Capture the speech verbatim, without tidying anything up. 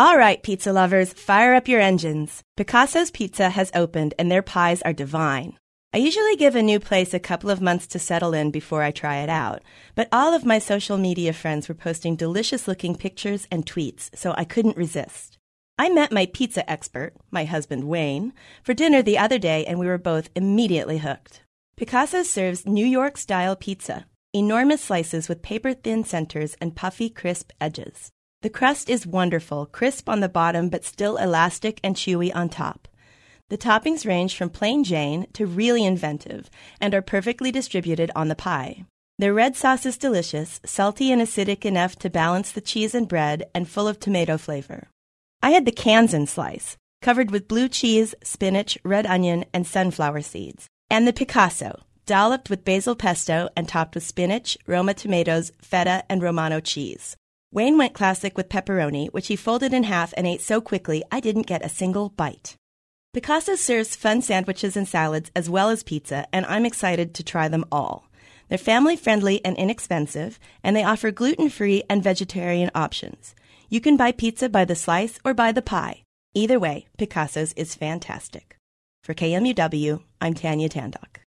All right, pizza lovers, fire up your engines. Picasso's Pizza has opened and their pies are divine. I usually give a new place a couple of months to settle in before I try it out, but all of my social media friends were posting delicious-looking pictures and tweets, so I couldn't resist. I met my pizza expert, my husband Wayne, for dinner the other day, and we were both immediately hooked. Picasso serves New York-style pizza, enormous slices with paper-thin centers and puffy, crisp edges. The crust is wonderful, crisp on the bottom but still elastic and chewy on top. The toppings range from plain Jane to really inventive and are perfectly distributed on the pie. Their red sauce is delicious, salty and acidic enough to balance the cheese and bread, and full of tomato flavor. I had the Kansan slice, covered with blue cheese, spinach, red onion, and sunflower seeds, and the Picasso, dolloped with basil pesto and topped with spinach, Roma tomatoes, feta, and Romano cheese. Wayne went classic with pepperoni, which he folded in half and ate so quickly I didn't get a single bite. Picasso serves fun sandwiches and salads as well as pizza, and I'm excited to try them all. They're family-friendly and inexpensive, and they offer gluten-free and vegetarian options. You can buy pizza by the slice or by the pie. Either way, Picasso's is fantastic. For K M U W, I'm Tanya Tandock.